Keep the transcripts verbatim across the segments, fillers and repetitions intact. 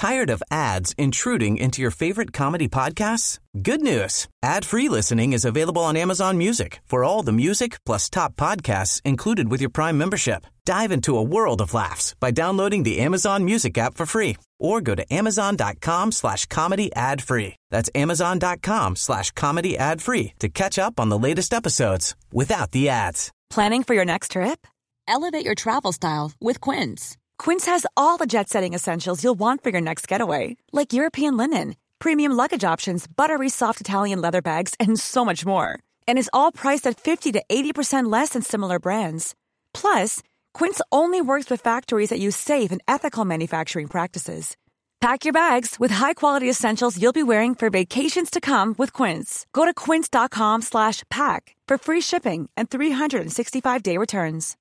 Tired of ads intruding into your favorite comedy podcasts? Good news. Ad-free listening is available on Amazon Music for all the music plus top podcasts included with your Prime membership. Dive into a world of laughs by downloading the Amazon Music app for free or go to amazon.com slash comedy ad free. That's amazon.com slash comedy ad free to catch up on the latest episodes without the ads. Planning for your next trip? Elevate your travel style with Quince. Quince has all the jet-setting essentials you'll want for your next getaway, like European linen, premium luggage options, buttery soft Italian leather bags, and so much more. And is all priced at fifty to eighty percent less than similar brands. Plus, Quince only works with factories that use safe and ethical manufacturing practices. Pack your bags with high-quality essentials you'll be wearing for vacations to come with Quince. Go to quince.com slash pack for free shipping and three sixty-five day returns.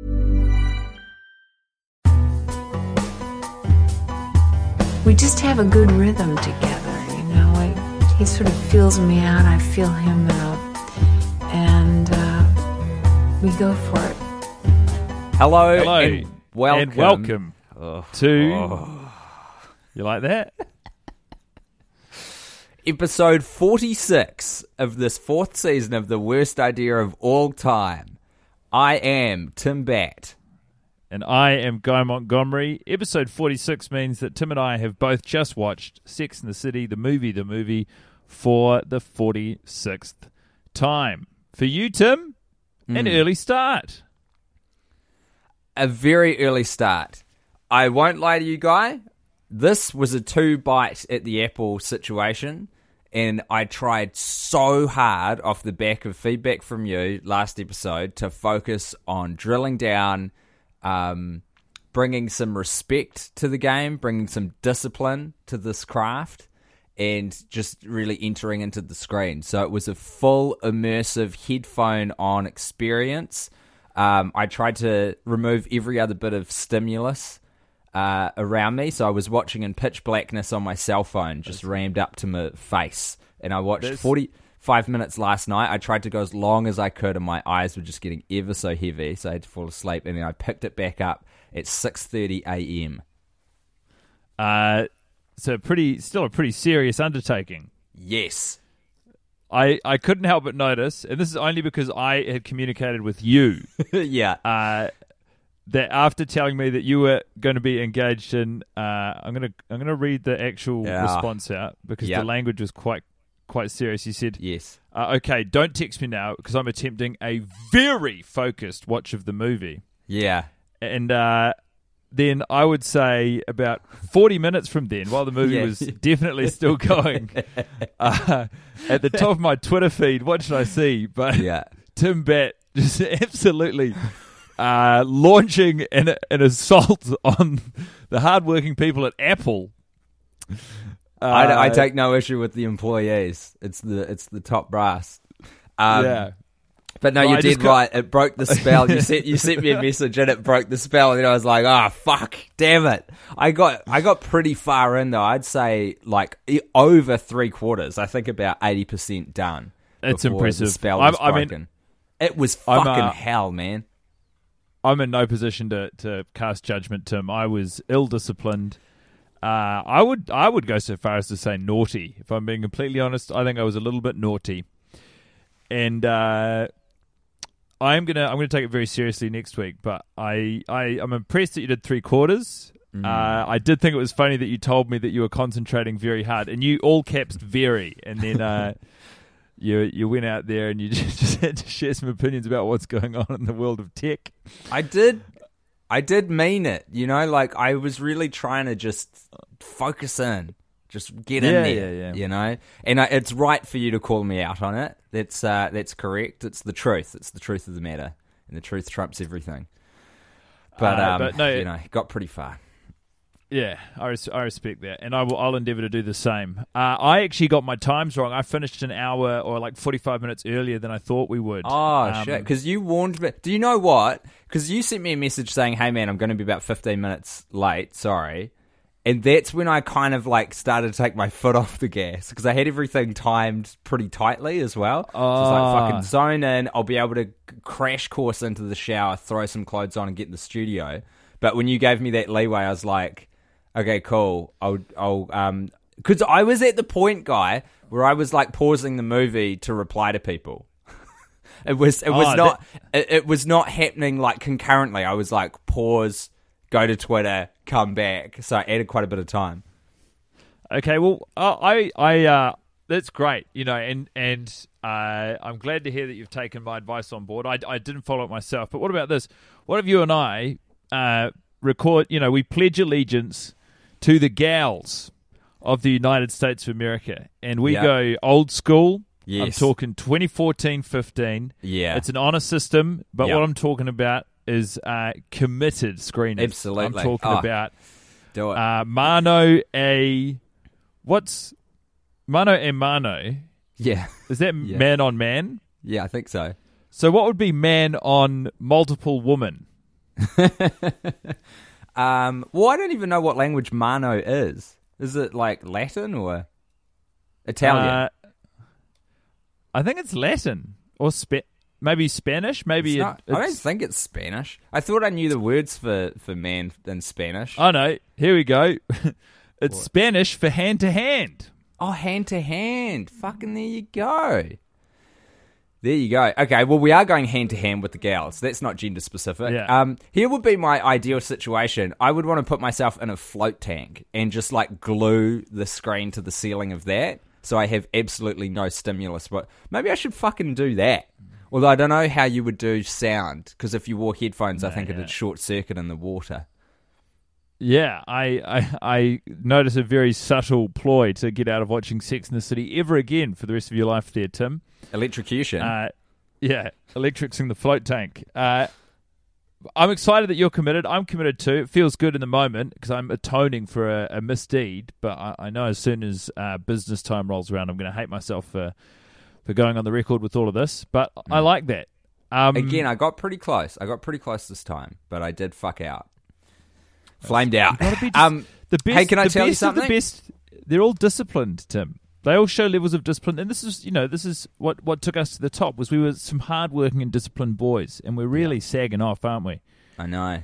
We just have a good rhythm together, you know. I, he sort of feels me out, I feel him out, and uh, we go for it. Hello, Hello and welcome, and welcome oh. to. Oh. You like that? Episode forty-six of this fourth season of The Worst Idea of All Time. I am Tim Batt. And I am Guy Montgomery. Episode forty-six means that Tim and I have both just watched Sex and the City, the movie, the movie, for the forty-sixth time. For you, Tim, mm. an early start. A very early start. I won't lie to you, Guy. This was a two-bite at the apple situation, and I tried so hard off the back of feedback from you last episode to focus on drilling down, um, bringing some respect to the game, bringing some discipline to this craft, and just really entering into the screen. So it was a full immersive headphone-on experience. Um, I tried to remove every other bit of stimulus Uh, around me, so I was watching in pitch blackness on my cell phone, just rammed up to my face, and I watched There's... forty-five minutes last night. I tried to go as long as I could, and my eyes were just getting ever so heavy, so I had to fall asleep, and then I picked it back up at six thirty a.m. Uh, so pretty, still a pretty serious undertaking. Yes. I, I couldn't help but notice, and this is only because I had communicated with you. yeah. Uh, that after telling me that you were going to be engaged in, uh, I'm going to I'm going to read the actual yeah. response out because yep. the language was quite quite serious. You said, "Yes, uh, okay, don't text me now because I'm attempting a very focused watch of the movie." Yeah, and uh, then I would say about forty minutes from then, while the movie yeah. was definitely still going, uh, at the top of my Twitter feed, what should I see? But yeah. Tim Batt just absolutely. Uh, launching an, an assault on the hardworking people at Apple. Uh, I, I take no issue with the employees. It's the it's the top brass. Um, yeah, but no, well, you I did right. It broke the spell. You sent you sent me a message and it broke the spell. And then I was like, ah, oh, fuck, damn it. I got I got pretty far in though. I'd say like over three quarters. I think about eighty percent done. It's impressive. The spell was I broken. mean, it was fucking uh, hell, man. I'm in no position to, to cast judgment, Tim. I was ill-disciplined. Uh, I would I would go so far as to say naughty. If I'm being completely honest, I think I was a little bit naughty. And uh, I'm gonna I'm gonna take it very seriously next week. But I I I'm impressed that you did three quarters. Mm. Uh, I did think it was funny that you told me that you were concentrating very hard, and you all caps very, and then. Uh, You you went out there and you just, just had to share some opinions about what's going on in the world of tech. I did, I did mean it. You know, like I was really trying to just focus in, just get yeah, in there. Yeah, yeah. You know, and I, it's right for you to call me out on it. That's uh, that's correct. It's the truth. It's the truth of the matter, and the truth trumps everything. But, uh, um, but no, you know, got pretty far. Yeah, I, res- I respect that, and I will. I'll endeavour to do the same. Uh, I actually got my times wrong. I finished an hour or like forty-five minutes earlier than I thought we would. Oh um, shit! Because you warned me. Do you know what? Because you sent me a message saying, "Hey man, I'm going to be about fifteen minutes late. Sorry." And that's when I kind of like started to take my foot off the gas because I had everything timed pretty tightly as well. Oh. So I was like, fucking zone in. I'll be able to crash course into the shower, throw some clothes on, and get in the studio. But when you gave me that leeway, I was like. Okay, cool. I'll, I'll, um, because I was at the point, Guy, where I was like pausing the movie to reply to people. it was, it was Oh, not, it, it was not happening like concurrently. I was like pause, go to Twitter, come back. So I added quite a bit of time. Okay, well, uh, I, I, uh, that's great, you know, and and uh, I'm glad to hear that you've taken my advice on board. I, I didn't follow it myself, but what about this? What if you and I uh, record? You know, we pledge allegiance to the gals of the United States of America, and we Yeah. go old school. Yes. I'm talking twenty fourteen fifteen. Yeah. It's an honor system, but Yeah. what I'm talking about is uh, committed screening. Absolutely. I'm talking Oh, about Do it. uh, mano a what's mano a mano? yeah. Is that Yeah. man on man? Yeah, I think so. So what would be man on multiple woman? um, well, I don't even know what language Mano is. Is it like Latin or Italian? Uh, I think it's Latin or Spa- maybe Spanish. Maybe It's it, not- I don't it's- think it's Spanish. I thought I knew the words for, for man in Spanish. Oh no! Here we go. It's What? Spanish for hand to hand. Oh, hand to hand. Fucking there you go. There you go. Okay, well, we are going hand to hand with the gals. That's not gender specific. Yeah. Um, here would be my ideal situation. I would want to put myself in a float tank and just like glue the screen to the ceiling of that, so I have absolutely no stimulus. But maybe I should fucking do that. Although I don't know how you would do sound, because if you wore headphones, I think yeah. it'd short circuit in the water. Yeah, I, I I notice a very subtle ploy to get out of watching Sex and the City ever again for the rest of your life there, Tim. Electrocution. Uh, yeah, electricing the float tank. Uh, I'm excited that you're committed. I'm committed too. It feels good in the moment because I'm atoning for a, a misdeed, but I, I know as soon as uh, business time rolls around, I'm going to hate myself for, for going on the record with all of this, but I like that. Um, Again, I got pretty close. I got pretty close this time, but I did fuck out. Flamed out. gotta be dis- Um, the best, hey, can I the tell you best of something? The best, they're all disciplined, Tim. They all show levels of discipline, and this is, you know, this is what, what took us to the top. Was we were some hardworking and disciplined boys, and we're really sagging off, aren't we? I know.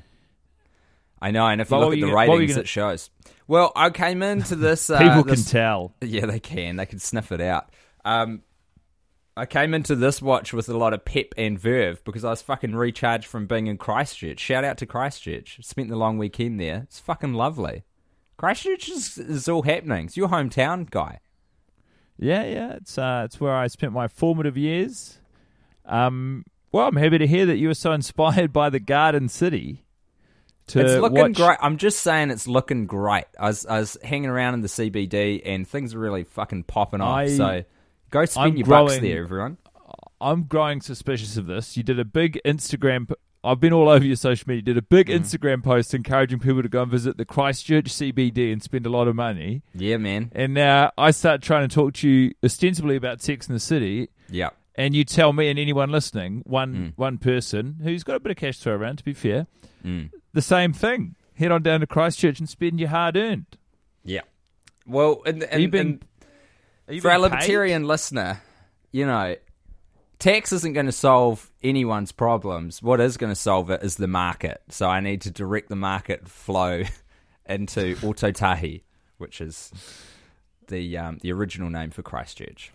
I know, and if you But what look were at you the gonna- what were you ratings, gonna- it shows. Well, I came into this... Uh, People this- can tell. Yeah, they can. They can sniff it out. Um, I came into this watch with a lot of pep and verve because I was fucking recharged from being in Christchurch. Shout out to Christchurch. Spent the long weekend there. It's fucking lovely. Christchurch is, is all happening. It's your hometown, Guy. Yeah, yeah, it's uh, it's where I spent my formative years. Um, well, I'm happy to hear that you were so inspired by the Garden City. To It's looking watch... great. I'm just saying it's looking great. I was, I was hanging around in the C B D and things are really fucking popping off. I- so go spend I'm your bucks growing- there, everyone. I'm growing suspicious of this. You did a big Instagram. p- I've been all over your social media. You did a big Mm. Instagram post encouraging people to go and visit the Christchurch C B D and spend a lot of money. Yeah, man. And now I start trying to talk to you ostensibly about Sex and the City, Yeah. and you tell me and anyone listening, one Mm. one person who's got a bit of cash to throw around, to be fair, Mm. the same thing. Head on down to Christchurch and spend your hard earned. Yeah. Well, and, Are you and, being- and Are you for our being paid? libertarian listener, you know, tax isn't going to solve anyone's problems. What is going to solve it is the market. So I need to direct the market flow into Otautahi, which is the um, the original name for Christchurch.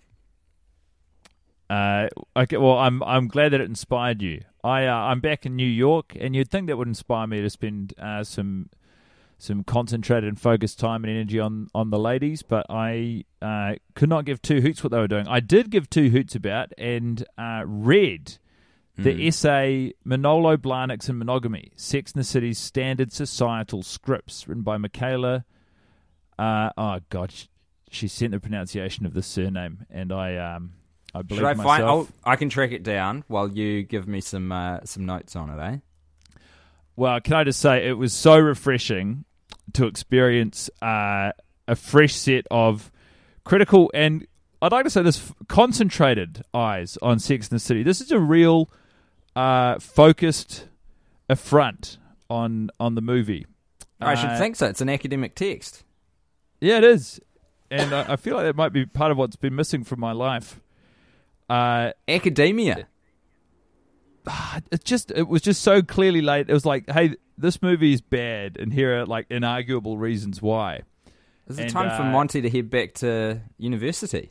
Uh, okay, well, I'm I'm glad that it inspired you. I uh, I'm back in New York, and you'd think that would inspire me to spend uh, some some concentrated and focused time and energy on, on the ladies, but I uh, could not give two hoots what they were doing. I did give two hoots about and uh, read the Mm. essay Manolo Blahniks and Monogamy, Sex and the City's Standard Societal Scripts, written by Michaela. Uh, oh, God, she, she sent the pronunciation of the surname, and I um I believe Should I myself. find? I'll, I can track it down while you give me some uh, some notes on it, eh? Well, can I just say it was so refreshing to experience uh, a fresh set of critical and, I'd like to say this, concentrated eyes on Sex and the City. This is a real uh, focused affront on on the movie. I should Uh, think so. It's an academic text. Yeah, it is. And I, I feel like that might be part of what's been missing from my life. Uh, Academia. it just it was just so clearly laid. It was like, hey, this movie is bad, and here are like inarguable reasons why. Is it and, time uh, for Monty to head back to university?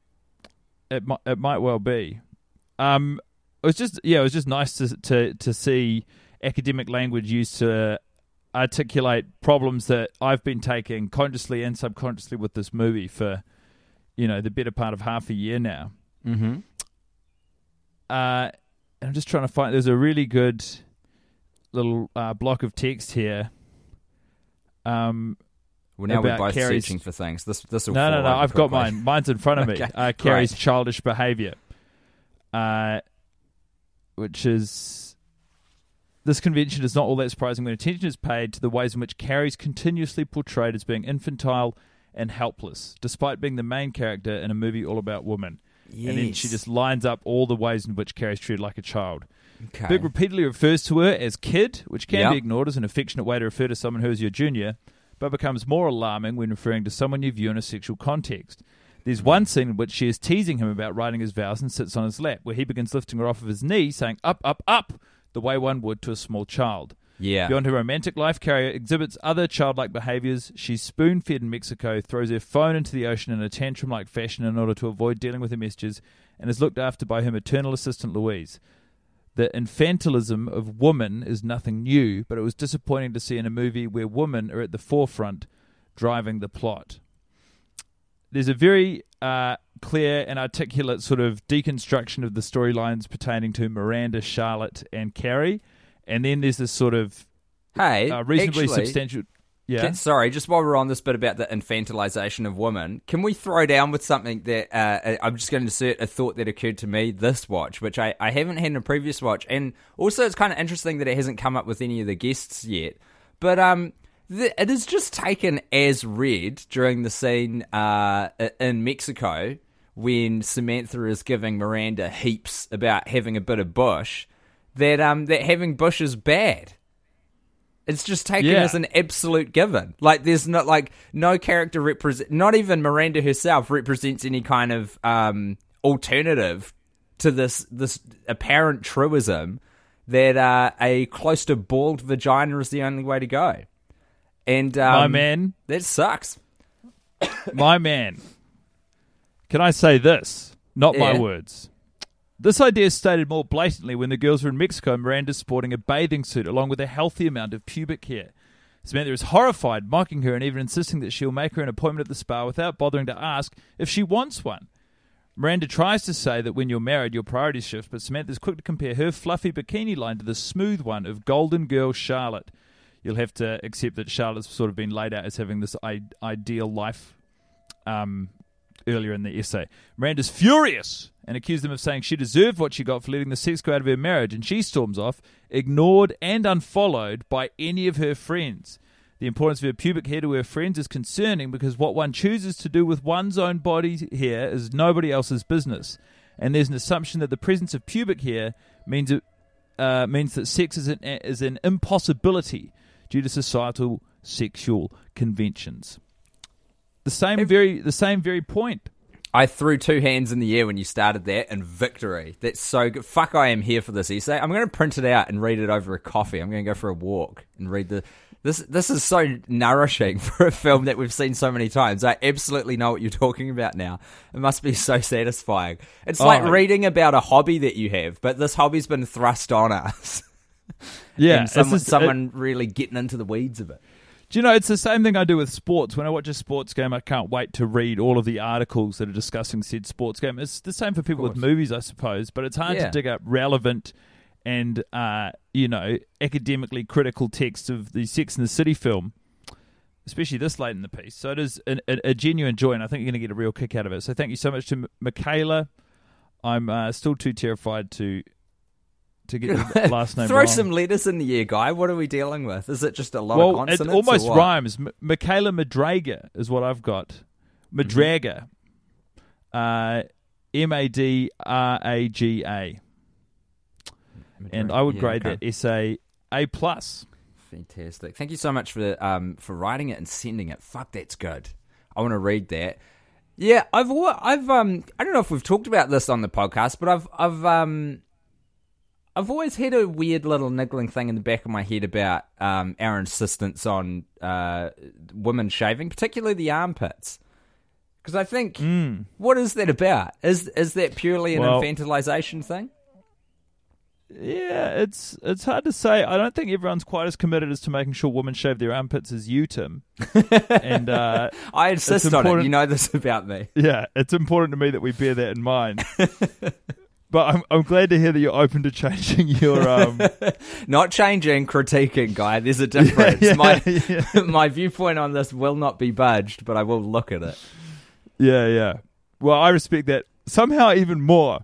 It might it might well be. Um, it was just yeah, it was just nice to to to see academic language used to articulate problems that I've been taking consciously and subconsciously with this movie for, you know, the better part of half a year now. Mm-hmm. Uh, I'm just trying to find. There's a really good little uh, block of text here. Um, well, now we're both Carrie's, searching for things. This this will no, no, fall no. over I've got quickly. mine. Mine's in front of me. Okay, uh, Carrie's great. childish behavior, uh, which is this convention is not all that surprising when attention is paid to the ways in which Carrie's continuously portrayed as being infantile and helpless, despite being the main character in a movie all about women. Yes. And then she just lines up all the ways in which Carrie's treated like a child. Okay. Big repeatedly refers to her as kid, which can Yep. be ignored as an affectionate way to refer to someone who is your junior, but becomes more alarming when referring to someone you view in a sexual context. There's one scene in which she is teasing him about writing his vows and sits on his lap, where he begins lifting her off of his knee, saying, up, up, up, the way one would to a small child. Yeah. Beyond her romantic life, Carrie exhibits other childlike behaviors. She's spoon-fed in Mexico, throws her phone into the ocean in a tantrum-like fashion in order to avoid dealing with her messages, and is looked after by her maternal assistant Louise. The infantilism of woman is nothing new, but it was disappointing to see in a movie where women are at the forefront driving the plot. There's a very uh, clear and articulate sort of deconstruction of the storylines pertaining to Miranda, Charlotte, and Carrie. And then there's this sort of Hey, uh, reasonably actually, substantial... Yeah. Can- sorry, just while we're on this bit about the infantilization of women, can we throw down with something that uh, I'm just going to insert a thought that occurred to me this watch, which I, I haven't had in a previous watch, and also it's kind of interesting that it hasn't come up with any of the guests yet. But um, the, it is just taken as read during the scene uh, in Mexico when Samantha is giving Miranda heaps about having a bit of bush, that um that having bush is bad. It's just taken Yeah. as an absolute given. Like, there's not, like, no character represent, not even Miranda herself represents any kind of um, alternative to this this apparent truism that uh, a close to bald vagina is the only way to go. And um, My man. that sucks. My man. Can I say this? Not my Yeah. words. This idea is stated more blatantly when the girls are in Mexico and Miranda's sporting a bathing suit along with a healthy amount of pubic hair. Samantha is horrified, mocking her and even insisting that she'll make her an appointment at the spa without bothering to ask if she wants one. Miranda tries to say that when you're married, your priorities shift, but Samantha's quick to compare her fluffy bikini line to the smooth one of Golden Girl Charlotte. You'll have to accept that Charlotte's sort of been laid out as having this I- ideal life um, earlier in the essay. Miranda's furious and accused them of saying she deserved what she got for letting the sex go out of her marriage, and she storms off, ignored and unfollowed by any of her friends. The importance of her pubic hair to her friends is concerning because what one chooses to do with one's own body hair is nobody else's business, and there's an assumption that the presence of pubic hair means it uh, means that sex is an, is an impossibility due to societal sexual conventions. The same very the same very point. I threw two hands in the air when you started that, and victory. That's so good. Fuck, I am here for this essay. I'm going to print it out and read it over a coffee. I'm going to go for a walk and read the... This This is so nourishing for a film that we've seen so many times. I absolutely know what you're talking about now. It must be so satisfying. It's like Oh. reading about a hobby that you have, but this hobby's been thrust on us. Yeah, and someone, it's just- someone really getting into the weeds of it. Do you know, it's the same thing I do with sports. When I watch a sports game, I can't wait to read all of the articles that are discussing said sports game. It's the same for people with movies, I suppose, but it's hard Yeah. to dig up relevant and, uh, you know, academically critical text of the Sex and the City film, especially this late in the piece. So it is a, a, a genuine joy, and I think you're going to get a real kick out of it. So thank you so much to M- Michaela. I'm uh, still too terrified to... to get the last name Throw wrong. some letters in the air, guy. What are we dealing with? Is it just a lot Well, of it consonants? almost or what? rhymes. M- Michaela Madraga is what I've got. Madraga. Uh, M A D R A G A. And I would Yeah, grade okay. that essay A plus. Fantastic. Thank you so much for um for writing it and sending it. Fuck, that's good. I want to read that. Yeah, I've al- I've um I don't know if we've talked about this on the podcast, but I've I've um I've always had a weird little niggling thing in the back of my head about um, our insistence on uh, women shaving, particularly the armpits. Because I think, mm. what is that about? Is is that purely an well, infantilization thing? Yeah, it's it's hard to say. I don't think everyone's quite as committed as to making sure women shave their armpits as you, Tim. and uh, I insist on it. You know this about me. Yeah, it's important to me that we bear that in mind. But I'm I'm glad to hear that you're open to changing your um not changing, critiquing, guy. There's a difference. Yeah, yeah, my yeah. my viewpoint on this will not be budged, but I will look at it. Yeah, yeah. Well, I respect that somehow even more.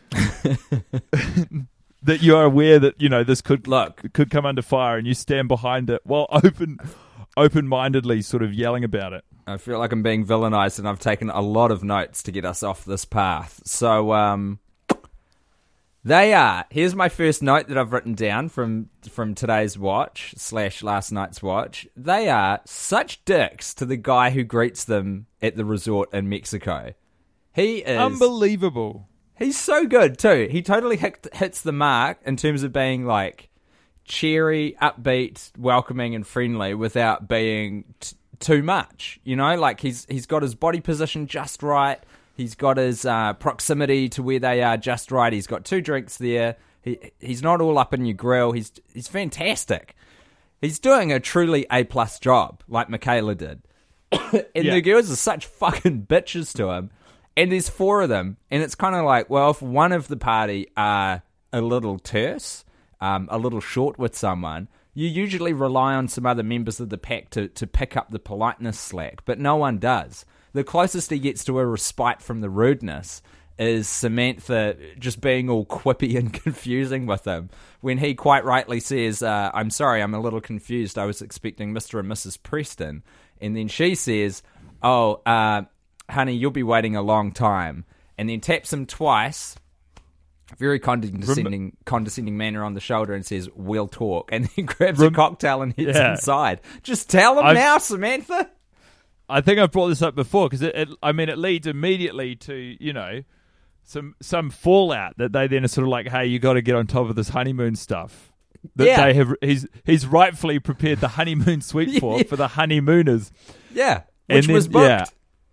That you are aware that, you know, this could look could come under fire, and you stand behind it while open open mindedly sort of yelling about it. I feel like I'm being villainized, and I've taken a lot of notes to get us off this path. So, um, they are. Here's my first note that I've written down from from today's watch slash last night's watch. They are such dicks to the guy who greets them at the resort in Mexico. He is unbelievable. He's so good too. He totally hit, hits the mark in terms of being like cheery, upbeat, welcoming, and friendly without being t- too much. You know, like he's he's got his body position just right. He's got his uh, proximity to where they are just right. He's got two drinks there. He he's not all up in your grill. He's he's fantastic. He's doing a truly A plus job, like Michaela did. and yeah. the girls are such fucking bitches to him. And there's four of them, and it's kind of like, well, if one of the party are a little terse, um, a little short with someone, you usually rely on some other members of the pack to, to pick up the politeness slack, but no one does. The closest he gets to a respite from the rudeness is Samantha just being all quippy and confusing with him, when he quite rightly says, uh, I'm sorry, I'm a little confused, I was expecting Mister and Missus Preston. And then she says, oh, uh... honey, you'll be waiting a long time, and then taps him twice, very condescending, Rem- condescending manner on the shoulder, and says, we'll talk, and then grabs Rem- a cocktail and heads yeah. inside. Just tell him I've, now, Samantha. I think I've brought this up before, because it, it, I mean, it leads immediately to, you know, some some fallout that they then are sort of like, hey, you got to get on top of this honeymoon stuff. That yeah. they have, he's he's rightfully prepared the honeymoon suite for yeah. for the honeymooners. Yeah, which then, was booked. Yeah,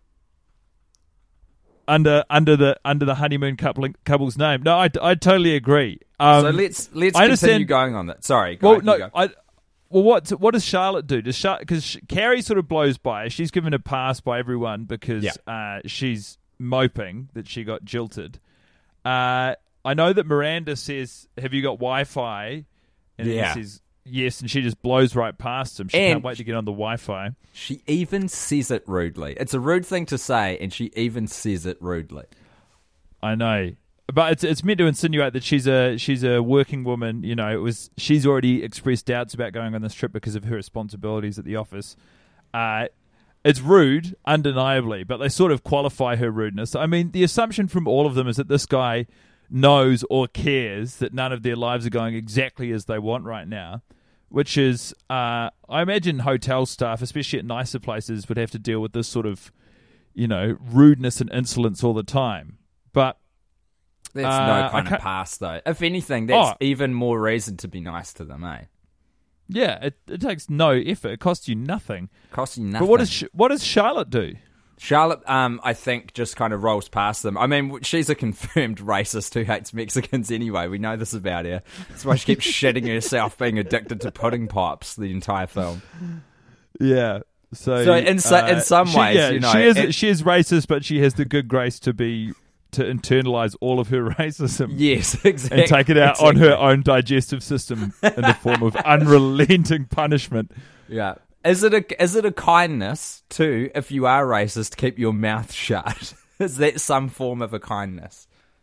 Under under the under the honeymoon couple, couple's name. No, I, I totally agree. Um, so let's let's I continue understand, going on that. Sorry, go, well, no, go. I, well, what what does Charlotte do? Does because Carrie sort of blows by. She's given a pass by everyone because yeah. uh, she's moping that she got jilted. Uh, I know that Miranda says, "Have you got Wi-Fi?" And yeah. he says yes, and she just blows right past him. She and can't wait to get on the Wi-Fi. She even says it rudely. It's a rude thing to say, and she even says it rudely. I know, but it's it's meant to insinuate that she's a she's a working woman. You know, it was she's already expressed doubts about going on this trip because of her responsibilities at the office. Uh, it's rude, undeniably, but they sort of qualify her rudeness. I mean, the assumption from all of them is that this guy knows or cares that none of their lives are going exactly as they want right now, which is, uh, I imagine hotel staff, especially at nicer places, would have to deal with this sort of, you know, rudeness and insolence all the time. But that's uh, no kind of pass, though. If anything, that's oh, even more reason to be nice to them, eh? Yeah, it, it takes no effort. It costs you nothing. Costs you nothing. But what does what does Charlotte do? Charlotte, um, I think, just kind of rolls past them. I mean, she's a confirmed racist who hates Mexicans anyway. We know this about her. That's why she keeps shitting herself being addicted to pudding pops the entire film. Yeah. So, so in, so, uh, in some she, ways, yeah, you know... She is, it, she is racist, but she has the good grace to be... to internalize all of her racism. Yes, exactly. And take it out exactly. on her own digestive system in the form of unrelenting punishment. Yeah. Is it a is it a kindness, too, if you are racist, to keep your mouth shut? Is that some form of a kindness?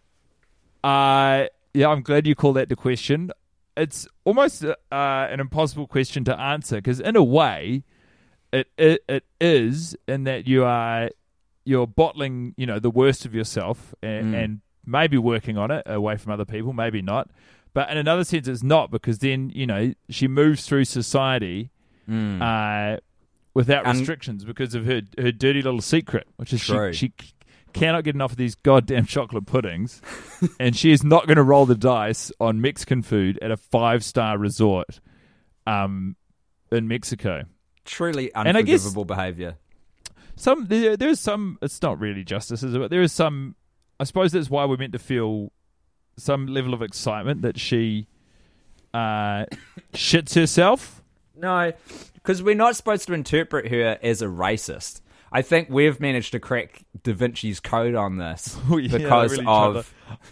Uh, yeah, I'm glad you call that the question. It's almost uh, an impossible question to answer, because in a way, it, it it is, in that you are... you're bottling, you know, the worst of yourself and, mm. and maybe working on it away from other people, maybe not. But in another sense, it's not, because then, you know, she moves through society mm. uh, without and restrictions because of her her dirty little secret, which is she, she cannot get enough of these goddamn chocolate puddings, and she is not going to roll the dice on Mexican food at a five-star resort um, in Mexico. Truly And I guess unforgivable behaviour. Some there, there is some. It's not really justice, is it? But there is some. I suppose that's why we're meant to feel some level of excitement that she uh, shits herself. No, because we're not supposed to interpret her as a racist. I think we've managed to crack Da Vinci's Code on this Oh, yeah, because really of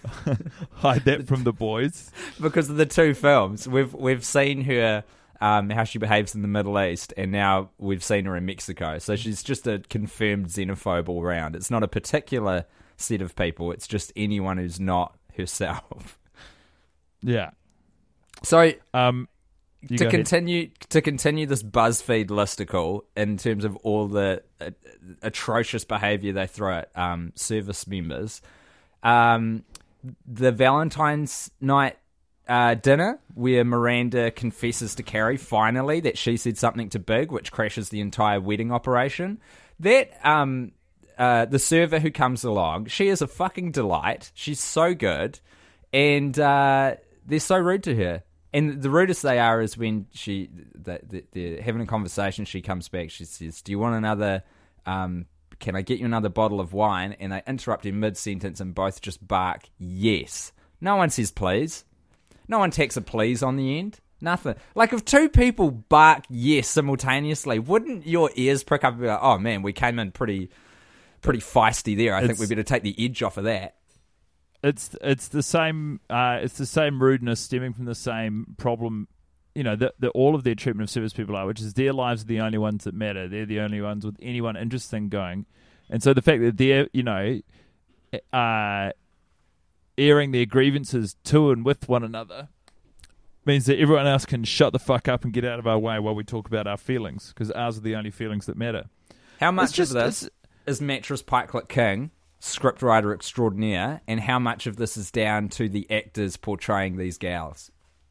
hide that from the boys. because of the two films. We've we've seen her um, how she behaves in the Middle East, and now we've seen her in Mexico. So she's just a confirmed xenophobe all round. It's not a particular set of people. It's just anyone who's not herself. Yeah. So Um. You to go ahead. continue to continue this BuzzFeed listicle in terms of all the uh, atrocious behaviour they throw at um, service members, um, the Valentine's night uh, dinner where Miranda confesses to Carrie finally that she said something to Big, which crashes the entire wedding operation. That um, uh, the server who comes along, she is a fucking delight. She's so good, and uh, they're so rude to her. And the rudest they are is when she they, they're having a conversation. She comes back. She says, "Do you want another? Um, can I get you another bottle of wine?" And they interrupt in mid sentence and both just bark yes. No one says please. No one tacks a please on the end. Nothing. Like if two people bark yes simultaneously, wouldn't your ears prick up and be like, "Oh man, we came in pretty, pretty feisty there. I It's- think we better take the edge off of that." It's it's the same. Uh, it's the same rudeness stemming from the same problem. You know that that all of their treatment of service people are, which is their lives are the only ones that matter. They're the only ones with anyone interesting going, and so the fact that they're you know, uh, airing their grievances to and with one another means that everyone else can shut the fuck up and get out of our way while we talk about our feelings, because ours are the only feelings that matter. How much just- of this is Mattress Pikelet King, scriptwriter extraordinaire, and how much of this is down to the actors portraying these gals?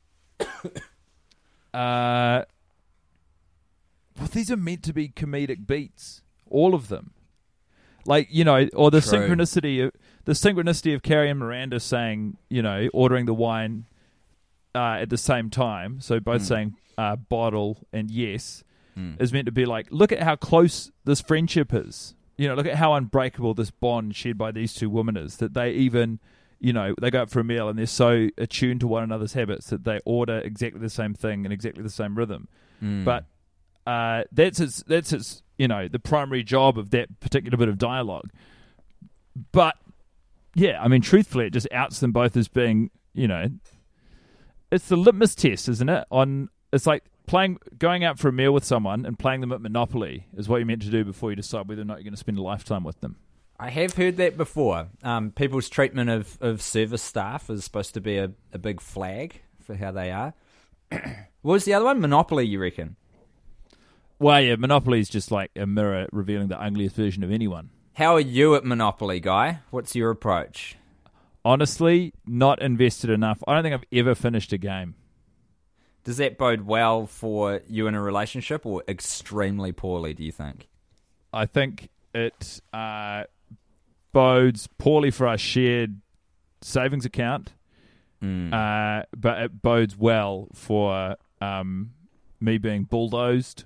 Uh, well, these are meant to be comedic beats, all of them. Like you know, or the True. synchronicity of the synchronicity of Carrie and Miranda saying, you know, ordering the wine uh, at the same time, so both Mm. saying uh, bottle and yes, Mm. is meant to be like, look at how close this friendship is. You know, look at how unbreakable this bond shared by these two women is, that they even, you know, they go out for a meal and they're so attuned to one another's habits that they order exactly the same thing in exactly the same rhythm. Mm. But uh, that's its, that's its, you know, the primary job of that particular bit of dialogue. But, yeah, I mean, truthfully, it just outs them both as being, you know, it's the litmus test, isn't it? On It's like playing, going out for a meal with someone and playing them at Monopoly is what you're meant to do before you decide whether or not you're going to spend a lifetime with them. I have heard that before. Um, people's treatment of, of service staff is supposed to be a, a big flag for how they are. What was the other one? Monopoly, you reckon? Well, yeah, Monopoly is just like a mirror revealing the ugliest version of anyone. How are you at Monopoly, Guy? What's your approach? Honestly, not invested enough. I don't think I've ever finished a game. Does that bode well for you in a relationship, or extremely poorly, do you think? I think it uh, bodes poorly for our shared savings account, Mm. uh, but it bodes well for um, me being bulldozed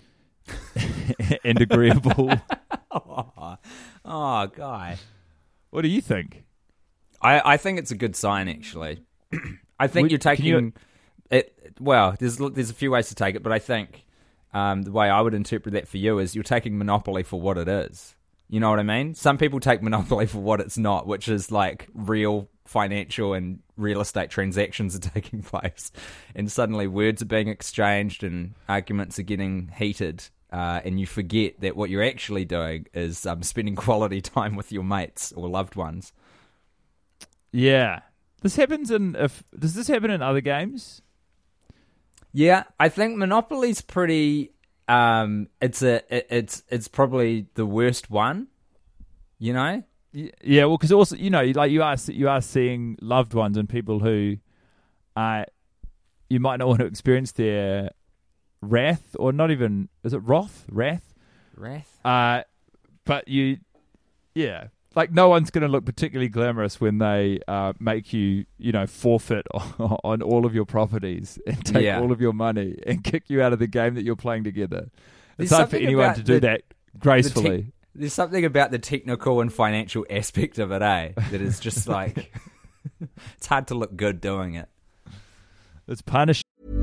and agreeable. oh, oh, Guy. What do you think? I, I think it's a good sign, actually. I think Would- you're can taking you- it. Well, there's there's a few ways to take it, but I think um, the way I would interpret that for you is you're taking Monopoly for what it is. You know what I mean? Some people take Monopoly for what it's not, which is like real financial and real estate transactions are taking place, and suddenly words are being exchanged and arguments are getting heated, uh, and you forget that what you're actually doing is um, spending quality time with your mates or loved ones. Yeah, this happens in. If does this happen in other games? Yeah, I think Monopoly's pretty. Um, it's a it, it's it's probably the worst one. You know. Y- Yeah, well, because also you know, like you are you are seeing loved ones and people who, uh, you might not want to experience their wrath, or not even is it wrath, wrath, Wrath. uh, but you, yeah, like no one's going to look particularly glamorous when they uh, make you, you know, forfeit on, on all of your properties and take Yeah. all of your money and kick you out of the game that you're playing together. There's It's hard for something anyone about to do the- that The gracefully. te- there's something about the technical and financial aspect of it, eh? That is just like it's hard to look good doing it. It's punishing.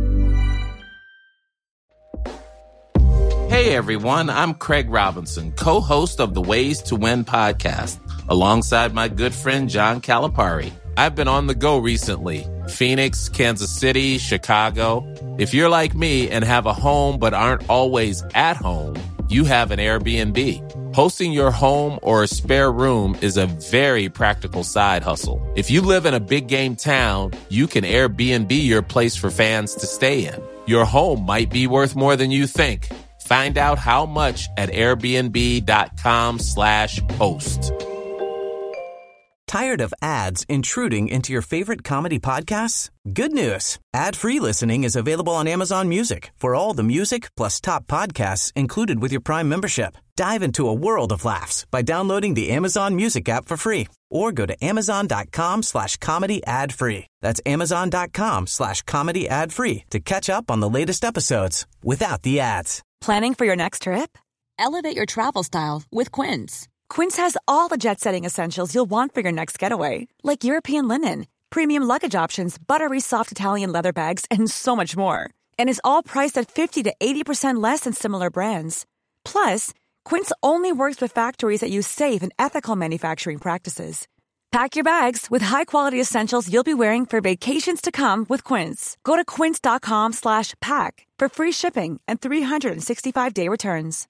Hey everyone, I'm Craig Robinson, co-host of the Ways to Win podcast, alongside my good friend John Calipari. I've been on the go recently. Phoenix, Kansas City, Chicago. If you're like me and have a home but aren't always at home, you have an Airbnb. Hosting your home or a spare room is a very practical side hustle. If you live in a big game town, you can Airbnb your place for fans to stay in. Your home might be worth more than you think. Find out how much at airbnb.com slash host. Tired of ads intruding into your favorite comedy podcasts? Good news. Ad-free listening is available on Amazon Music for all the music plus top podcasts included with your Prime membership. Dive into a world of laughs by downloading the Amazon Music app for free or go to amazon.com slash comedy ad free. That's amazon.com slash comedy ad free to catch up on the latest episodes without the ads. Planning for your next trip? Elevate your travel style with Quince. Quince has all the jet-setting essentials you'll want for your next getaway, like European linen, premium luggage options, buttery soft Italian leather bags, and so much more. And is all priced at fifty to eighty percent less than similar brands. Plus, Quince only works with factories that use safe and ethical manufacturing practices. Pack your bags with high-quality essentials you'll be wearing for vacations to come with Quince. Go to quince.com slash pack for free shipping and three sixty-five day returns.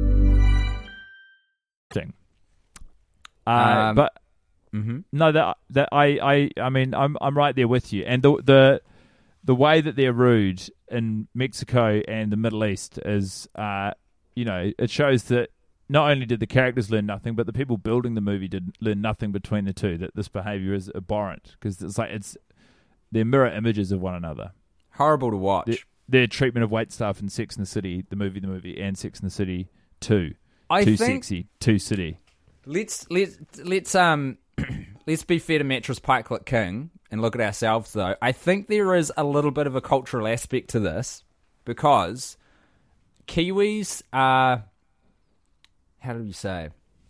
Uh, Um, but Mm-hmm. no, that that I, I I mean I'm I'm right there with you. And the the the way that they're rude in Mexico and the Middle East is, uh, you know, it shows that not only did the characters learn nothing, but the people building the movie did learn nothing between the two. That this behavior is abhorrent because it's like it's they're mirror images of one another. Horrible to watch. Their, their treatment of wait staff in Sex and the City, the movie, the movie, and Sex and the City two, I too think- sexy, too city. Let's let's let's um let's be fair to Mattress Pikelet King and look at ourselves though. I think there is a little bit of a cultural aspect to this because Kiwis are, how do you say?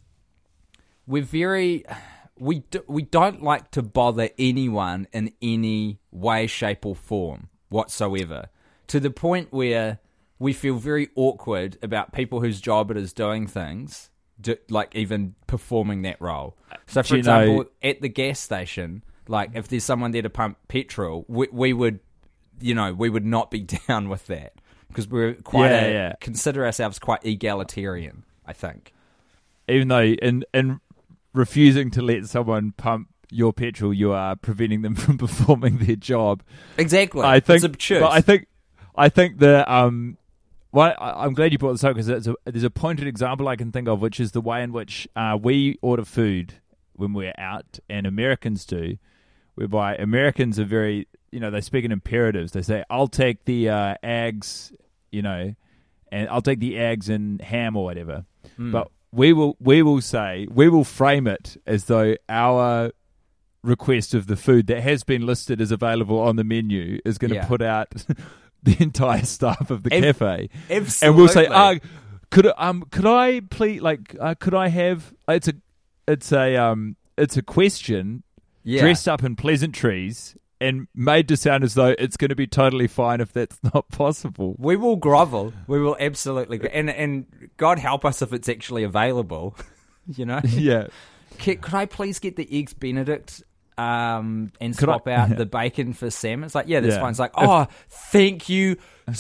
We're very we do, we don't like to bother anyone in any way, shape, or form whatsoever. To the point where we feel very awkward about people whose job it is doing things. Do, like even performing that role. So, for Do you example, know- at the gas station, like if there's someone there to pump petrol, we, we would, you know, we would not be down with that because we're quite Yeah, a, yeah. consider ourselves quite egalitarian. I think. Even though in in refusing to let someone pump your petrol, you are preventing them from performing their job. Exactly. I think, it's obtuse. but I think, I think the um, well, I, I'm glad you brought this up because there's a, there's a pointed example I can think of, which is the way in which uh, we order food when we're out, and Americans do, whereby Americans are very, you know, they speak in imperatives. They say, "I'll take the uh, eggs," you know, and I'll take the eggs and ham or whatever. Mm. But we will we will say we will frame it as though our request of the food that has been listed as available on the menu is going to Yeah. put out the entire staff of the Ab- cafe, absolutely. and we'll say, "Ah, could um could I please like uh, could I have it's a it's a um it's a question Yeah. dressed up in pleasantries." And made to sound as though it's going to be totally fine if that's not possible. We will grovel. We will absolutely, gro- and and God help us if it's actually available. You know. Yeah. Could, could I please get the eggs Benedict um, and Could I- swap out the bacon for salmon? It's like, yeah, that's Yeah. fine. It's like, oh, thank you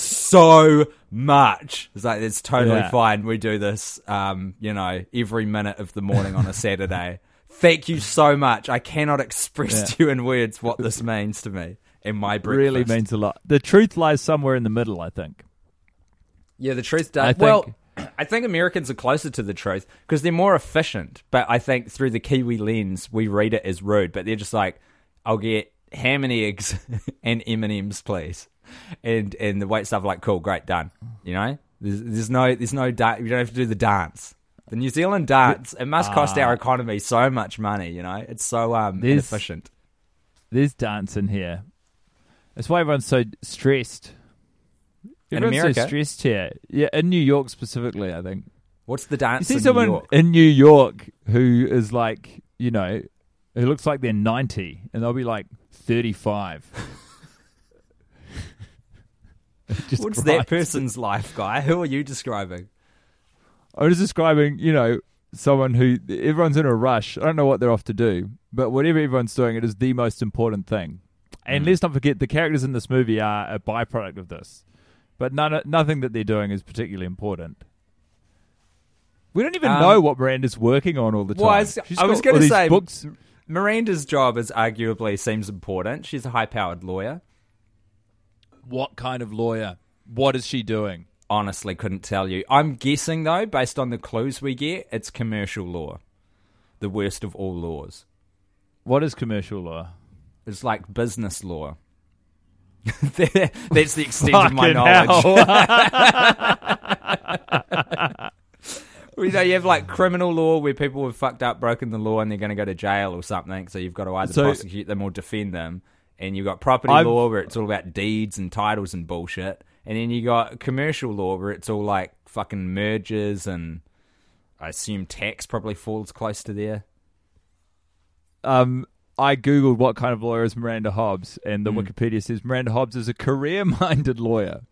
so much. It's like, it's totally Yeah. fine. We do this, um, you know, every minute of the morning on a Saturday. Thank you so much. I cannot express Yeah. to you in words what this means to me and my breakfast. Really means a lot. The truth lies somewhere in the middle, I think. Yeah, the truth does. I think- Well, I think Americans are closer to the truth because they're more efficient. But I think through the Kiwi lens, we read it as rude. But they're just like, "I'll get ham and eggs and M and M's, please." And and the wait staff are like, "Cool, great, done." You know, there's, there's no there's no da- you don't have to do the dance. The New Zealand dance, it must cost Ah. our economy so much money, you know? It's so um, There's- inefficient. There's dance in here. That's why everyone's so stressed. In Everyone's America? so stressed here. Yeah, in New York specifically, I think. What's the You dance see in someone New York? in New York who is like, you know, who looks like they're ninety, and they'll be like thirty-five. Just What's Christ. that person's life, guy? Who are you describing? I was describing, you know, someone who everyone's in a rush. I don't know what they're off to do, but whatever everyone's doing, it is the most important thing. And Mm. let's not forget, the characters in this movie are a byproduct of this. But none, nothing that they're doing is particularly important. We don't even Um, know what Miranda's working on all the time. Well, I was, She's I was got going all to these say, books. Miranda's job is arguably seems important. She's a high-powered lawyer. What kind of lawyer? What is she doing? Honestly, couldn't tell you. I'm guessing, though, based on the clues we get, it's commercial law. The worst of all laws. What is commercial law? It's like business law. That's the extent of my Fucking knowledge. hell. Well, you know, you have like criminal law where people have fucked up, broken the law, and they're going to go to jail or something. So you've got to either So- prosecute them or defend them. And you've got property I've- law where it's all about deeds and titles and bullshit. And then you got commercial law where it's all like fucking mergers and I assume tax probably falls close to there. um, I googled what kind of lawyer is Miranda Hobbs, and the Mm. Wikipedia says Miranda Hobbs is a career-minded lawyer.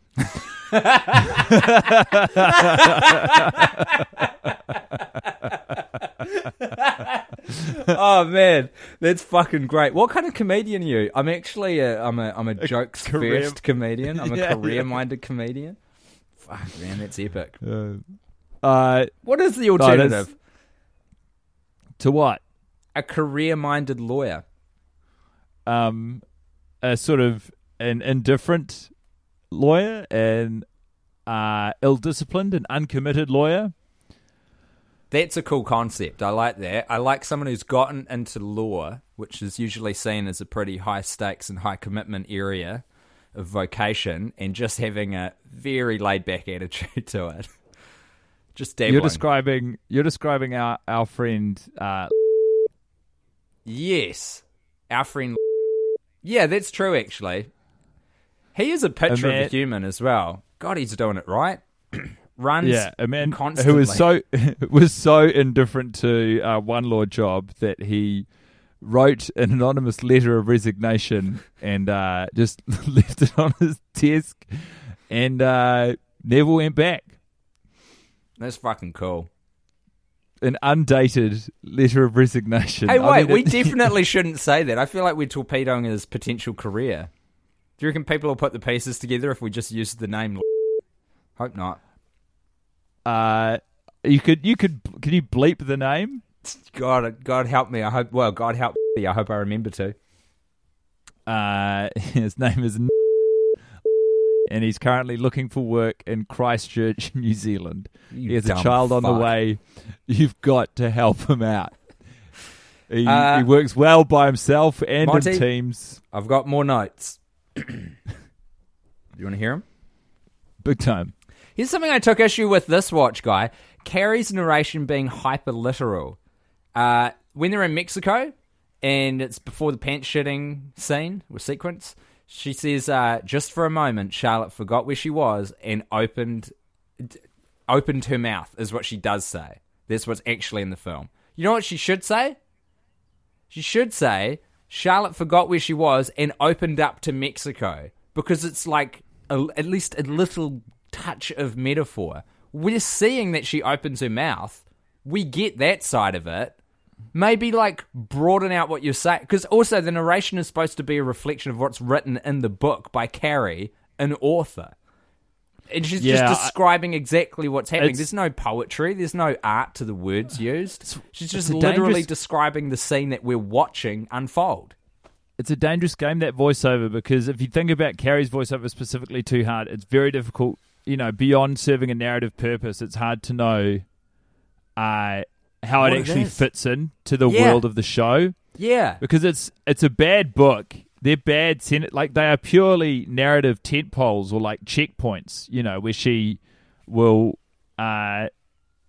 Oh man, that's fucking great. What kind of comedian are you? I'm actually a, I'm a I'm a jokes career- first comedian. I'm a Yeah, career minded comedian. Fuck man, that's epic. Uh, uh, What is the that's- alternative? to what? A career minded lawyer. Um, a sort of an indifferent lawyer, an uh, ill-disciplined and uncommitted lawyer. That's a cool concept. I like that. I like someone who's gotten into law, which is usually seen as a pretty high stakes and high commitment area of vocation, and just having a very laid back attitude to it. Just dabbling. You're describing you're describing our our friend. Uh, Yes. Our friend. Yeah, that's true, actually. He is a picture A man- of a human as well. God, he's doing it right. Runs yeah, a man constantly. who was so was so indifferent to uh, one law job that he wrote an anonymous letter of resignation and uh, just left it on his desk and uh, never went back. That's fucking cool. An undated letter of resignation. Hey, I wait, mean, we it- definitely shouldn't say that. I feel like we're torpedoing his potential career. Do you reckon people will put the pieces together if we just use the name? Hope not. Uh, you could you could can you bleep the name? God, God help me. I hope. Well, God help me. I hope I remember to. Uh, his name is N- and he's currently looking for work in Christchurch, New Zealand. You He has a dumb child on the fuck. way. You've got to help him out. He, Uh, he works well by himself and Monty? in teams. I've got more notes. You want to hear them? Big time. Here's something I took issue with this watch, guy. Carrie's narration being hyper literal. Uh, when they're in Mexico, and it's before the pants shitting scene or sequence, she says, uh, "Just for a moment, Charlotte forgot where she was and opened d- opened her mouth." Is what she does say. That's what's actually in the film. You know what she should say? She should say, "Charlotte forgot where she was and opened up to Mexico," because it's like a, at least a little touch of metaphor. We're seeing that she opens her mouth. We get that side of it. Maybe like broaden out what you're saying, because also the narration is supposed to be a reflection of what's written in the book by Carrie, an author. And she's Yeah, just I- describing exactly what's happening. It's- There's no poetry. There's no art to the words used. She's just it's a literally dangerous- describing the scene that we're watching unfold. It's a dangerous game, that voiceover, because if you think about Carrie's voiceover specifically too hard, it's very difficult, you know, beyond serving a narrative purpose, it's hard to know uh, how What it it actually is. fits in to the Yeah. world of the show. Yeah. Because it's it's a bad book. They're bad, sen- like they are purely narrative tent poles or like checkpoints, you know, where she will uh,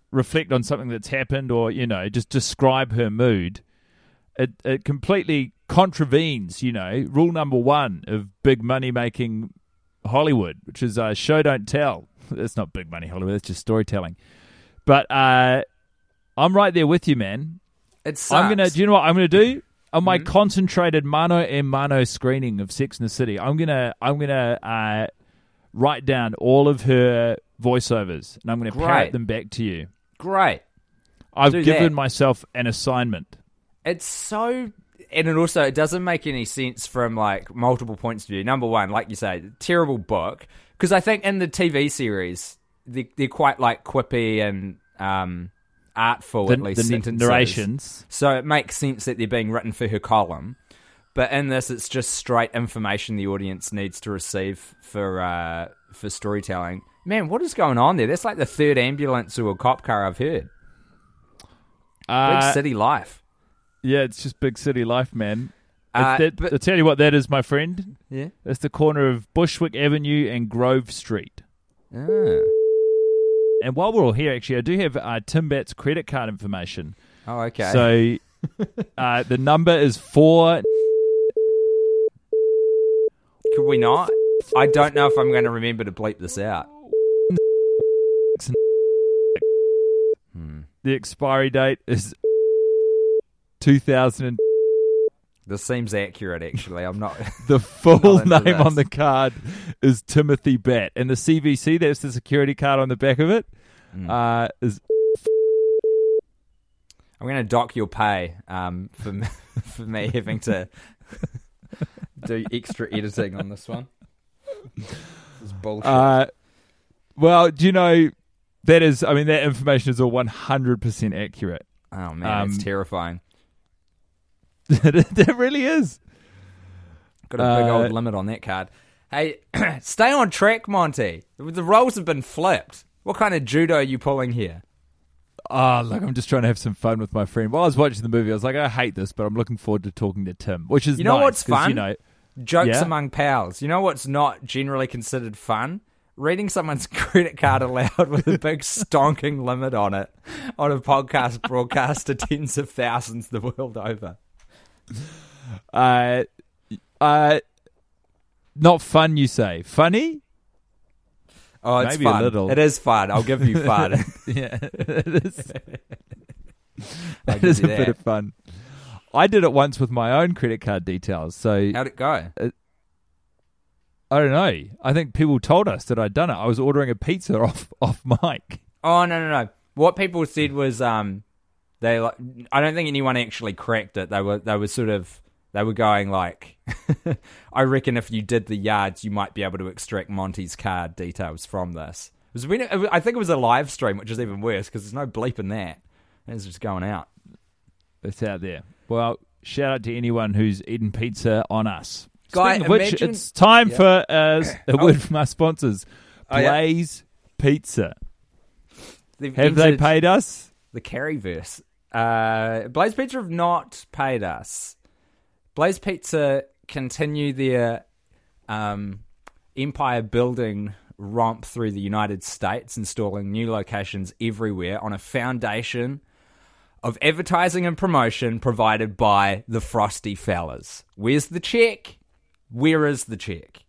reflect on something that's happened or, you know, just describe her mood, it, it completely contravenes, you know, rule number one of big money-making Hollywood, which is uh, show, don't tell. That's not big money Hollywood, it's just storytelling. But uh, I'm right there with you, man. It sucks. I'm gonna. Do you know what I'm gonna do? On my Mm-hmm. concentrated mano a mano screening of Sex and the City, I'm gonna I'm gonna uh, write down all of her voiceovers and I'm gonna Great. parrot them back to you. Great. I've Do given that. myself an assignment. It's so, and it also it doesn't make any sense from like multiple points of view. Number one, like you say, terrible book, because I think in the T V series they, they're quite like quippy and um, artful, The, at least the sentences. narrations. So it makes sense that they're being written for her column. But in this, it's just straight information the audience needs to receive for uh, for storytelling. Man, what is going on there? That's like the third ambulance or a cop car I've heard. Uh, Big city life. Yeah, it's just big city life, man. Uh, It's that, but- I'll tell you what that is, my friend. Yeah. It's the corner of Bushwick Avenue and Grove Street. Ah. And while we're all here, actually, I do have uh, Tim Batt's credit card information. Oh, okay. So uh, the number is four. Could we not? I don't know if I'm going to remember to bleep this out. Hmm. The expiry date is two thousand. This seems accurate, actually. I'm not... The full Not into name this. on the card is Timothy Batt. And the C V C, that's the security card on the back of it, Mm. uh, is I'm going to dock your pay um, for, me, for me having to do extra editing on this one. This is bullshit. Uh, well, do you know, that is, I mean, that information is all one hundred percent accurate. oh, man, it's um, terrifying. That really is. Got a big uh, old limit on that card. Hey, stay on track, Monty. The roles have been flipped. What kind of judo are you pulling here? Oh, look, I'm just trying to have some fun with my friend. While I was watching the movie, I was like, I hate this, but I'm looking forward to talking to Tim, which is You know nice, what's 'cause, fun? You know, Jokes Yeah? among pals. You know what's not generally considered fun? Reading someone's credit card aloud with a big stonking limit on it on a podcast broadcast to tens of thousands the world over. uh, uh, not fun, you say. Funny? Oh, it's Maybe a fun. little. It is fun. I'll give you fun. Yeah, it is. I'll It give is you a bit that. of fun. I did it once with my own credit card details, so How'd it go? I don't know. I think people told us that I'd done it. I was ordering a pizza off off mic. Oh, no, no, no. What people said was um, they. Like, I don't think anyone actually cracked it. They were they were sort of they were going like, I reckon if you did the yards, you might be able to extract Monty's card details from this. It was when it, I think it was a live stream, which is even worse because there's no bleep in that. It's just going out. It's out there. Well, shout out to anyone who's eaten pizza on us. Guy, Speaking of which, imagine- it's time Yeah. for uh, a word from our sponsors. Oh, yeah. Blaze Pizza. They've Have they entered paid us? the Carryverse? Uh, Blaze Pizza have not paid us. Blaze Pizza continue their um, empire building romp through the United States, installing new locations everywhere on a foundation of advertising and promotion provided by the Frosty Fellas. Where's the check? Where is the check?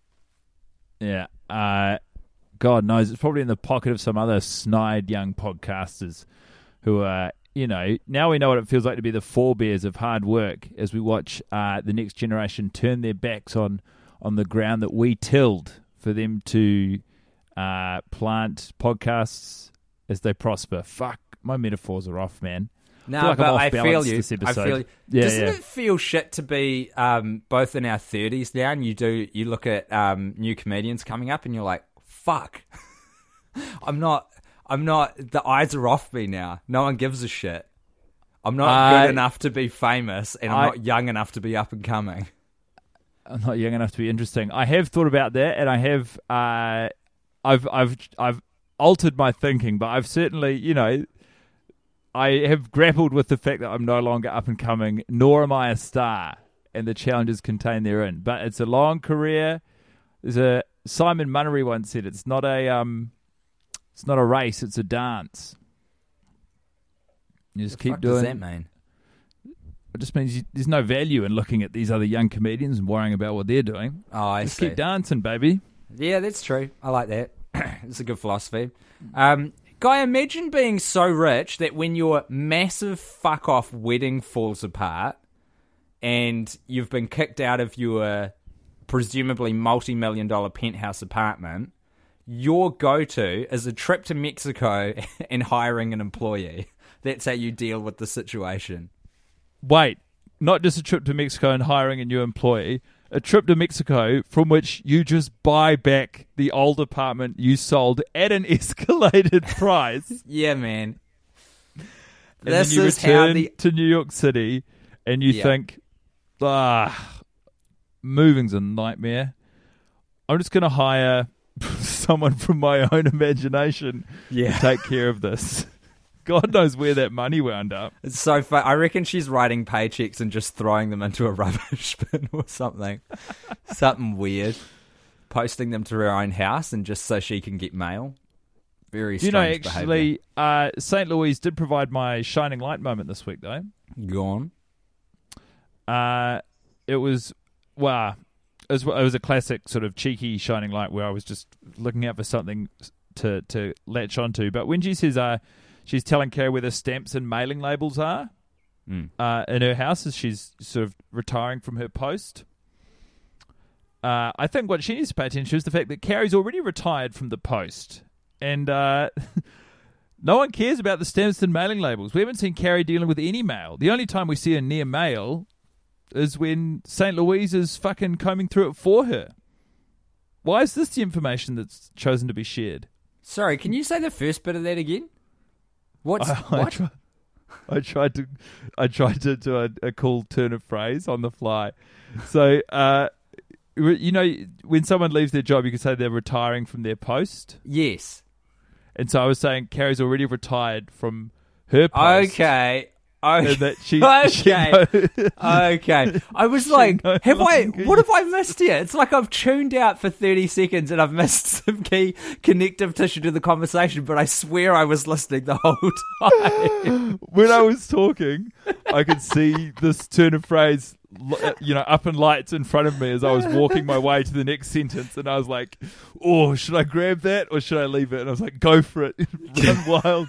Yeah. Uh, God knows. It's probably in the pocket of some other snide young podcasters who are, you know, now we know what it feels like to be the forebears of hard work as we watch uh, the next generation turn their backs on, on the ground that we tilled for them to uh, plant podcasts as they prosper. Fuck, my metaphors are off, man. No, I feel like I'm but off I feel balance you. this I episode. feel you. Yeah, Doesn't yeah. it feel shit to be um, both in our thirties now? And you do. You look at um, new comedians coming up, and you're like, "Fuck, I'm not. I'm not. The eyes are off me now. No one gives a shit. I'm not Uh, good enough to be famous, and I'm I- not young enough to be up and coming." I'm not young enough to be interesting. I have thought about that, and I have, uh, I've, I've, I've altered my thinking, but I've certainly, you know, I have grappled with the fact that I'm no longer up and coming, nor am I a star, and the challenges contained therein. But it's a long career. There's a Simon Munnery once said, "It's not a, um, it's not a race, it's a dance." You just the keep fuck doing. Does that mean? It just means you, there's no value in looking at these other young comedians and worrying about what they're doing. Oh, I just see. keep dancing, baby. Yeah, that's true. I like that. It's a good philosophy. Um, Guy, imagine being so rich that when your massive fuck-off wedding falls apart and you've been kicked out of your presumably multi-million dollar penthouse apartment, your go-to is a trip to Mexico and hiring an employee. That's how you deal with the situation. Wait, not just a trip to Mexico and hiring a new employee, a trip to Mexico from which you just buy back the old apartment you sold at an escalated price. Yeah, man. And This then you is return how the... to New York City and you Yeah. think, ah, moving's a nightmare. I'm just going to hire someone from my own imagination Yeah. to take care of this. God knows where that money wound up. It's so fun. I reckon she's writing paychecks and just throwing them into a rubbish bin or something. Something weird. Posting them to her own house and just so she can get mail. Very Do you know, strange actually, uh, Saint Louis did provide my shining light moment this week, though. Gone. Uh, it was, well, it was, it was a classic sort of cheeky shining light where I was just looking out for something to, to latch onto. But when she says, uh, she's telling Carrie where the stamps and mailing labels are Mm. uh, in her house as she's sort of retiring from her post. Uh, I think what she needs to pay attention to is the fact that Carrie's already retired from the post. And uh, no one cares about the stamps and mailing labels. We haven't seen Carrie dealing with any mail. The only time we see her near mail is when Saint Louise is fucking combing through it for her. Why is this the information that's chosen to be shared? Sorry, can you say the first bit of that again? What's I, I, what? try, I tried to, I tried to do a, a cool turn of phrase on the fly. So, uh, you know, when someone leaves their job, you can say they're retiring from their post. Yes. And so I was saying Carrie's already retired from her post. Okay. Okay. And that she, okay. she knows, okay. I was like, no have I, longer what have I missed here? It's like I've tuned out for thirty seconds and I've missed some key connective tissue to the conversation, but I swear I was listening the whole time. when I was talking, I could see this turn of phrase, you know, up in lights in front of me as I was walking my way to the next sentence. And I was like, oh, should I grab that or should I leave it? And I was like, go for it. Run wild.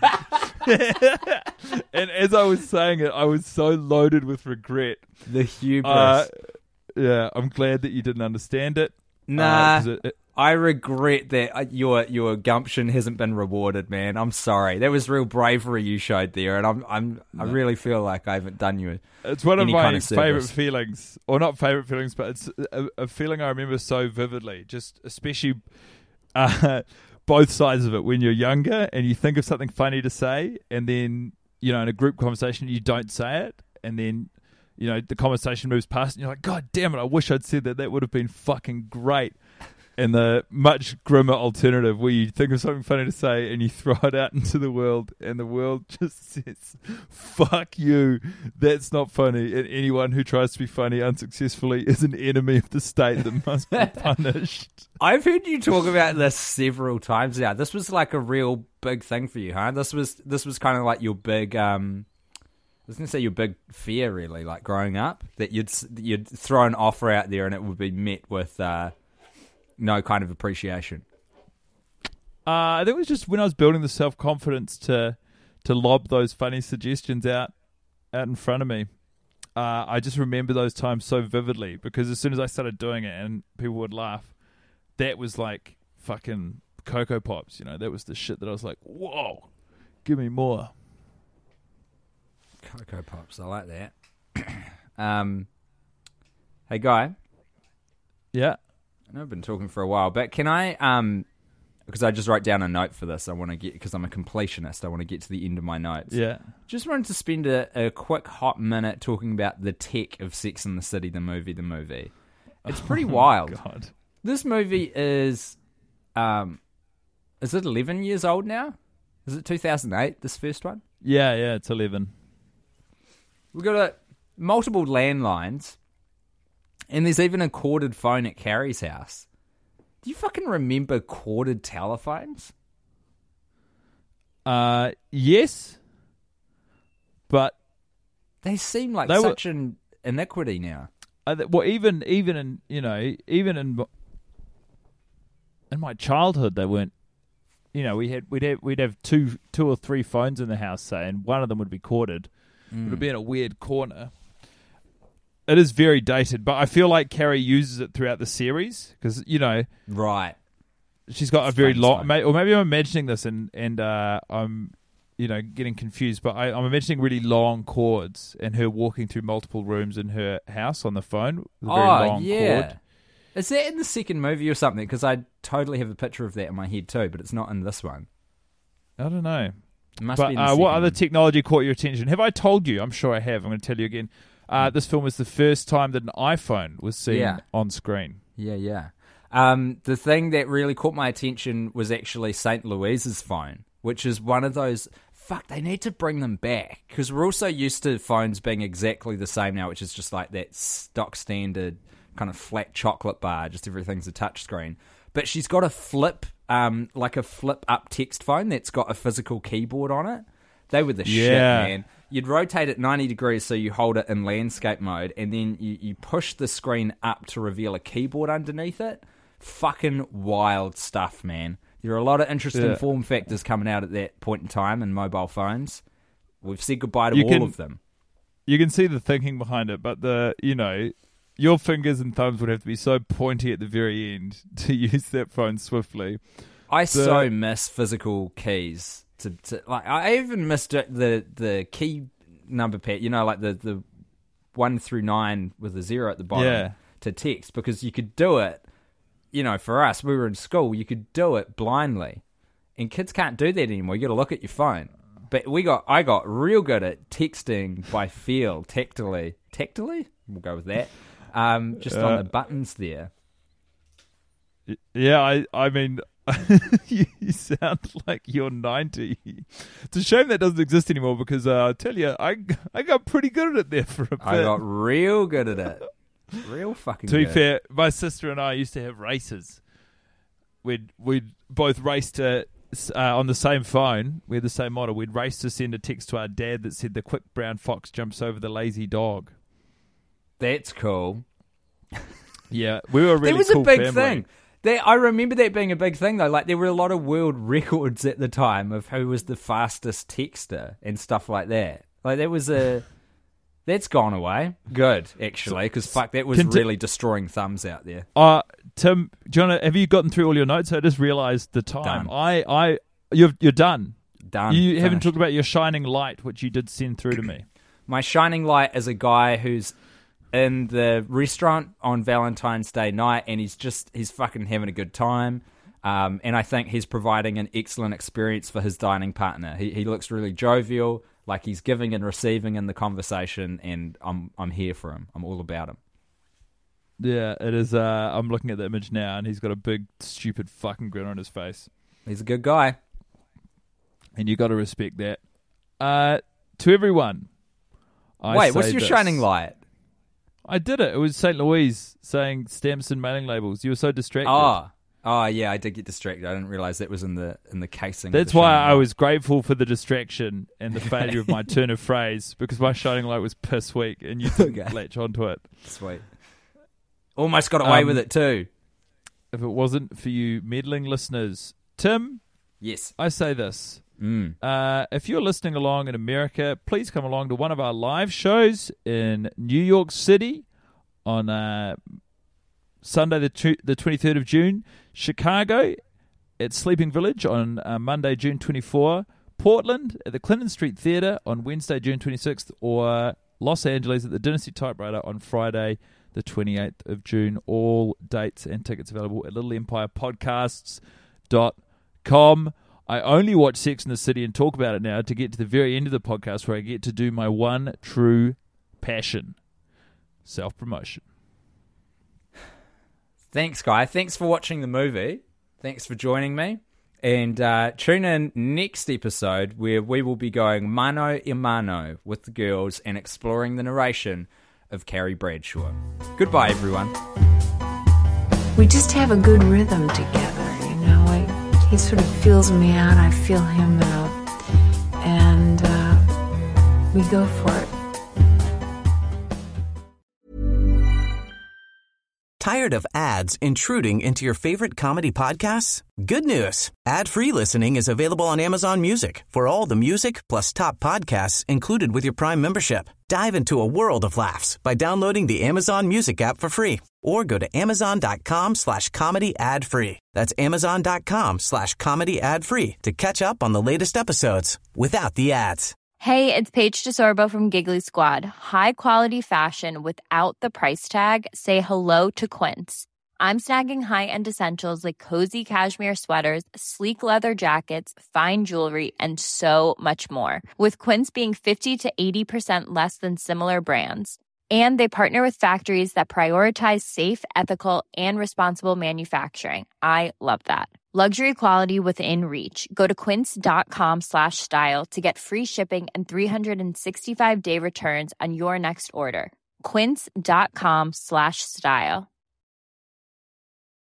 And as I was saying it, I was so loaded with regret. The hubris. Uh, yeah, I'm glad that you didn't understand it. Nah. Uh, 'cause it, it, I regret that uh, your your gumption hasn't been rewarded, man. I'm sorry. That was real bravery you showed there, and I'm I'm I really feel like I haven't done you. It's one of any my kind of favorite service. feelings, or not favorite feelings, but it's a, a feeling I remember so vividly. Just especially uh, both sides of it. When you're younger and you think of something funny to say, and then you know in a group conversation you don't say it, and then you know the conversation moves past, and you're like, God damn it! I wish I'd said that. That would have been fucking great. And the much grimmer alternative where you think of something funny to say and you throw it out into the world and the world just says, fuck you, that's not funny. And anyone who tries to be funny unsuccessfully is an enemy of the state that must be punished. I've heard you talk about this several times now. This was like a real big thing for you, huh? This was this was kind of like your big, um, I was going to say your big fear, really, like growing up, that you'd you'd throw an offer out there and it would be met with uh, no kind of appreciation. Uh, I think it was just when I was building the self-confidence to to lob those funny suggestions out out in front of me. Uh, I just remember those times so vividly because as soon as I started doing it and people would laugh, that was like fucking Cocoa Pops, you know. That was the shit that I was like, whoa, give me more. Cocoa Pops, I like that. um, hey, Guy. Yeah. I know I've been talking for a while, but can I, um, because I just wrote down a note for this, I want to get, because I'm a completionist, I want to get to the end of my notes. Yeah. Just wanted to spend a, a quick hot minute talking about the tech of Sex and the City, the movie, the movie. It's pretty Oh, wild. God. This movie is, um, is it eleven years old now? Is it two thousand eight, this first one? Yeah, yeah, it's eleven. We've got a, multiple landlines, and there's even a corded phone at Carrie's house. Do you fucking remember corded telephones? Uh, yes. but they seem like they such were, an iniquity now. Uh, well, even even in you know even in in my childhood, they weren't. You know, we had we'd have we'd have two two or three phones in the house, say, and one of them would be corded. Mm. It would be in a weird corner. It is very dated, but I feel like Carrie uses it throughout the series because you know, right? She's got a very long, or maybe I'm imagining this, and and uh, I'm, you know, getting confused. But I, I'm imagining really long cords and her walking through multiple rooms in her house on the phone with a very oh, long yeah. cord. Is that in the second movie or something? Because I totally have a picture of that in my head too, but it's not in this one. I don't know. It must but be in the uh, second what other one. technology caught your attention? Have I told you? I'm sure I have. I'm going to tell you again. Uh, this film was the first time that an iPhone was seen Yeah. on screen. Yeah, yeah. Um, the thing that really caught my attention was actually Saint Louise's phone, which is one of those... Fuck, they need to bring them back, because we're also used to phones being exactly the same now, which is just like that stock standard kind of flat chocolate bar, just everything's a touch screen. But she's got a flip, um, like a flip-up text phone that's got a physical keyboard on it. They were the Yeah. shit, man. You'd rotate it ninety degrees so you hold it in landscape mode, and then you, you push the screen up to reveal a keyboard underneath it. Fucking wild stuff, man. There are a lot of interesting Yeah. form factors coming out at that point in time in mobile phones. We've said goodbye to You all can- of them. You can see the thinking behind it, but the you know your fingers and thumbs would have to be so pointy at the very end to use that phone swiftly. I The- so miss physical keys. To, to like, I even missed it- the the key number pad. You know, like the the one through nine with a zero at the bottom Yeah. to text, because you could do it. You know, for us, we were in school. You could do it blindly, and kids can't do that anymore. You got to look at your phone. But we got, I got real good at texting by feel, tactily, tactily. We'll go with that. Um, just on Uh, the buttons there. Yeah, I I mean, you, you sound like you're ninety. It's a shame that doesn't exist anymore because uh, I tell you, I I got pretty good at it there for a bit. I got real good at it. Real fucking To be good. fair, my sister and I used to have races. We'd we'd both race to uh, on the same phone. We had the same model. We'd race to send a text to our dad that said, "The quick brown fox jumps over the lazy dog." That's cool. Yeah, we were a really That was cool a big family. thing. That, I remember that being a big thing, though. Like, there were a lot of world records at the time of who was the fastest texter and stuff like that. Like, that was a... That's gone away. Good, actually, because, fuck, that was Conti- really destroying thumbs out there. Uh, Tim, do you wanna, have you gotten through all your notes? I just realised the time. Done. I, I, you're, you're done. Done. You haven't Finished. talked about your shining light, which you did send through to me. My shining light is a guy who's in the restaurant on Valentine's Day night, and he's just he's fucking having a good time. Um, and I think he's providing an excellent experience for his dining partner. He he looks really jovial, like he's giving and receiving in the conversation, and I'm I'm here for him. I'm all about him. Yeah, it is. Uh, I'm looking at the image now, and he's got a big, stupid fucking grin on his face. He's a good guy. And you got to respect that. Uh, to everyone, I Wait, what's say your this. shining light? I did it. It was Saint Louise saying stamps and mailing labels. You were so distracted. Oh, oh yeah, I did get distracted. I didn't realize that was in the in the casing. of That's the why shining I light. was grateful for the distraction and the failure of my turn of phrase, because my shining light was piss weak and you didn't Okay. latch onto it. Sweet. Almost got away Um, with it too. If it wasn't for you meddling listeners. Tim, Yes. I say this. Mm. Uh, if you're listening along in America, please come along to one of our live shows in New York City on uh, Sunday the tw- the twenty-third of June, Chicago at Sleeping Village on uh, Monday, June twenty-fourth, Portland at the Clinton Street Theatre on Wednesday, June twenty-sixth, or Los Angeles at the Dynasty Typewriter on Friday, the twenty-eighth of June. All dates and tickets available at little empire podcasts dot com. I only watch Sex and the City and talk about it now to get to the very end of the podcast where I get to do my one true passion, self-promotion. Thanks, Guy. Thanks for watching the movie. Thanks for joining me. And uh, tune in next episode where we will be going mano a mano with the girls and exploring the narration of Carrie Bradshaw. Goodbye, everyone. We just have a good rhythm together, you know. I, he sort of feels me out, I feel him out, and uh, we go for it. Tired of ads intruding into your favorite comedy podcasts? Good news. Ad-free listening is available on Amazon Music for all the music plus top podcasts included with your Prime membership. Dive into a world of laughs by downloading the Amazon Music app for free or go to amazon.com slash comedy ad free. That's amazon.com slash comedy ad free to catch up on the latest episodes without the ads. Hey, it's Paige DeSorbo from Giggly Squad. High quality fashion without the price tag. Say hello to Quince. I'm snagging high-end essentials like cozy cashmere sweaters, sleek leather jackets, fine jewelry, and so much more. With Quince being fifty to eighty percent less than similar brands. And they partner with factories that prioritize safe, ethical, and responsible manufacturing. I love that. Luxury quality within reach. Go to quince.com slash style to get free shipping and three sixty-five day returns on your next order. Quince.com slash style.